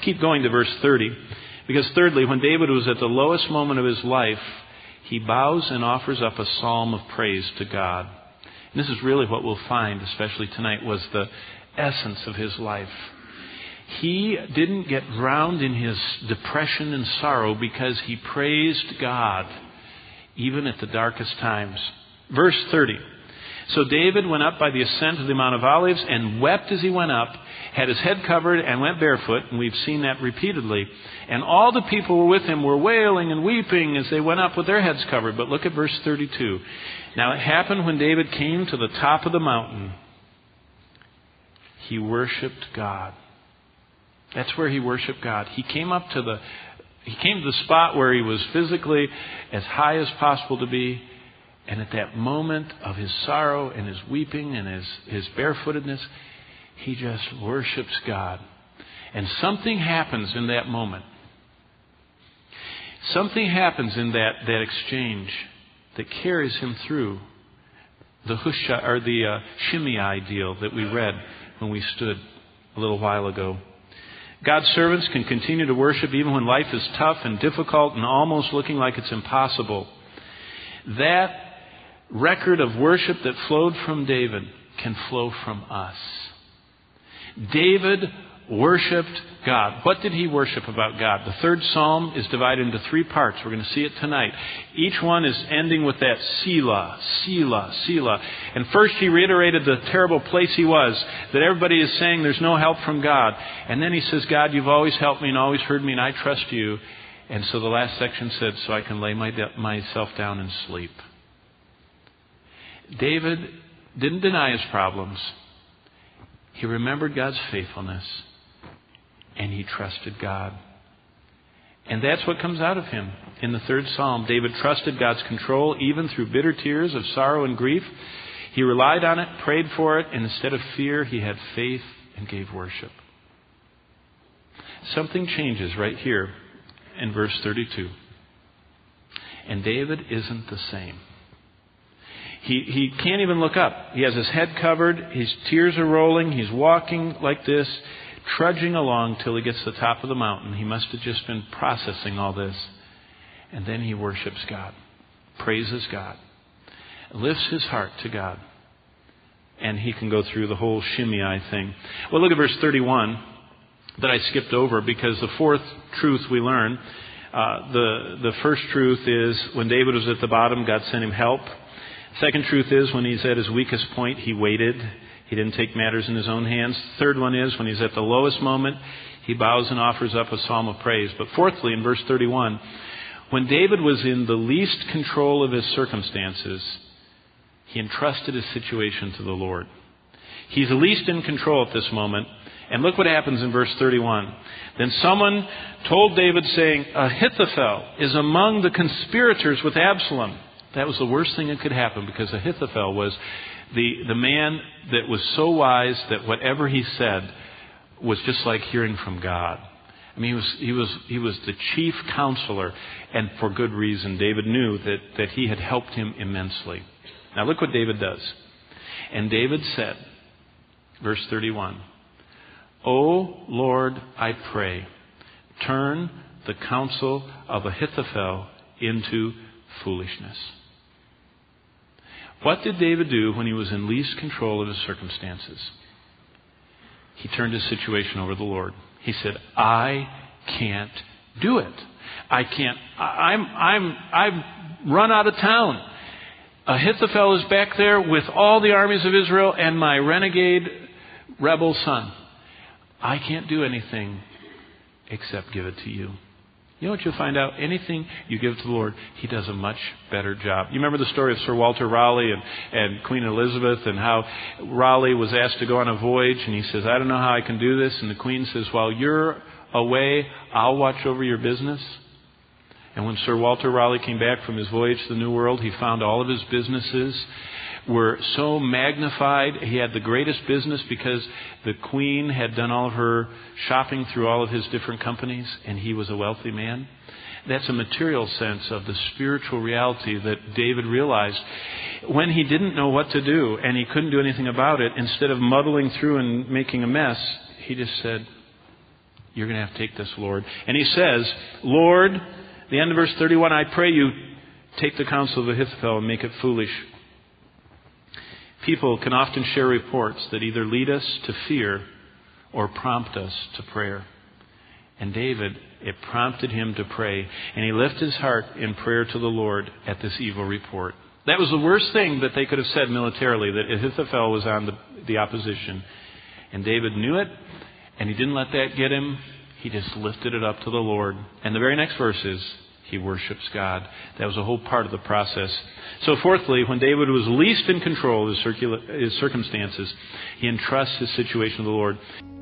keep going to verse 30. Because thirdly, when David was at the lowest moment of his life, he bows and offers up a psalm of praise to God. And this is really what we'll find, especially tonight, was the essence of his life. He didn't get drowned in his depression and sorrow because he praised God, even at the darkest times. Verse 30. So David went up by the ascent of the Mount of Olives and wept as he went up, had his head covered and went barefoot, and we've seen that repeatedly. And all the people were with him were wailing and weeping as they went up with their heads covered. But look at verse 32. Now it happened when David came to the top of the mountain, he worshipped God. That's where he worshiped God. He came to the spot where he was physically as high as possible to be. And at that moment of his sorrow and his weeping and his barefootedness, he just worships God. And something happens in that moment. Something happens in that exchange that carries him through the Shimei deal that we read when we stood a little while ago. God's servants can continue to worship even when life is tough and difficult and almost looking like it's impossible. That record of worship that flowed from David can flow from us. David worshipped God. What did he worship about God? The third psalm is divided into three parts. We're going to see it tonight. Each one is ending with that Selah, Selah, Selah. And first he reiterated the terrible place he was, that everybody is saying there's no help from God. And then he says, God, you've always helped me and always heard me and I trust you. And so the last section said, so I can lay myself down and sleep. David didn't deny his problems. He remembered God's faithfulness. And he trusted God. And that's what comes out of him. In the third psalm, David trusted God's control even through bitter tears of sorrow and grief. He relied on it, prayed for it, and instead of fear, he had faith and gave worship. Something changes right here in verse 32. And David isn't the same. He can't even look up. He has his head covered. His tears are rolling. He's walking like this, trudging along till he gets to the top of the mountain. He must have just been processing all this. And then he worships God, praises God, lifts his heart to God. And he can go through the whole Shimei thing. Well, look at verse 31 that I skipped over because the fourth truth we learn, the first truth is when David was at the bottom, God sent him help. Second truth is when he's at his weakest point, he waited. He didn't take matters in his own hands. Third one is when he's at the lowest moment, he bows and offers up a psalm of praise. But fourthly, in verse 31, when David was in the least control of his circumstances, he entrusted his situation to the Lord. He's least in control at this moment. And look what happens in verse 31. Then someone told David saying, Ahithophel is among the conspirators with Absalom. That was the worst thing that could happen because Ahithophel was the man that was so wise that whatever he said was just like hearing from God. I mean, he was the chief counselor, and for good reason. David knew that he had helped him immensely. Now look what David does. And David said, verse 31, O Lord, I pray, turn the counsel of Ahithophel into foolishness. What did David do when he was in least control of his circumstances? He turned his situation over to the Lord. He said, I can't do it. I can't. I've run out of town. Ahithophel is back there with all the armies of Israel and my renegade rebel son. I can't do anything except give it to you. You know what you'll find out? Anything you give to the Lord, He does a much better job. You remember the story of Sir Walter Raleigh and Queen Elizabeth and how Raleigh was asked to go on a voyage and he says, I don't know how I can do this. And the Queen says, while you're away, I'll watch over your business. And when Sir Walter Raleigh came back from his voyage to the New World, he found all of his businesses were so magnified. He had the greatest business because the Queen had done all of her shopping through all of his different companies, and he was a wealthy man. That's a material sense of the spiritual reality that David realized. When he didn't know what to do and he couldn't do anything about it, instead of muddling through and making a mess, he just said, You're going to have to take this, Lord. And he says, Lord, the end of verse 31, I pray you take the counsel of Ahithophel and make it foolish. People can often share reports that either lead us to fear or prompt us to prayer. And David, it prompted him to pray. And he lifted his heart in prayer to the Lord at this evil report. That was the worst thing that they could have said militarily, that Ahithophel was on the opposition. And David knew it, and he didn't let that get him. He just lifted it up to the Lord. And the very next verse is, he worships God. That was a whole part of the process. So fourthly, when David was least in control of his circumstances, he entrusts his situation to the Lord.